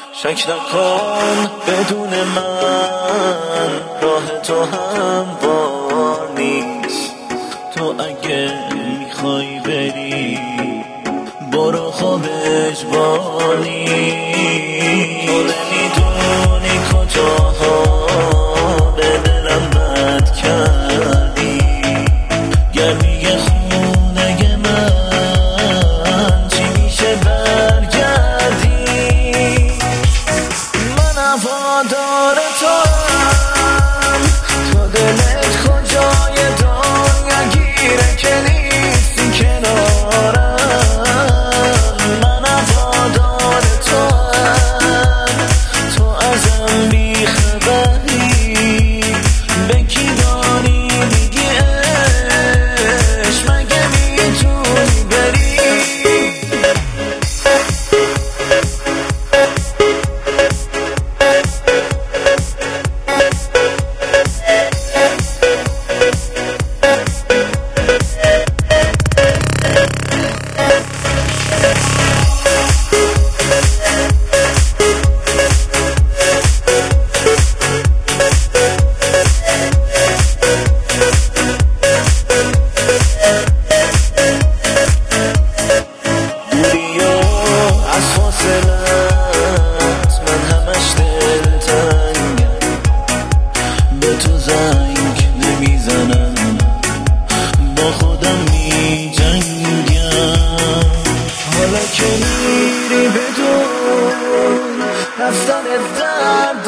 شک نکن بدون من راه تو هموار نیست. تو اگه میخوای بری برو خواب اجباری. تو نمیدونی کجاها به دلم بد کردی. گرمی خونه من چی میشه برگردی. من هوادار توام، تو دلت کجای دنیا گیره که نیستی کنارم. من هوادار توام، تو ازم بیخبری. به کی داری میگی عشق، مگه میتونی بری؟ تو زنگ نمیزنم، با خودم میجنگم. حالا که میری بدون رفتن درد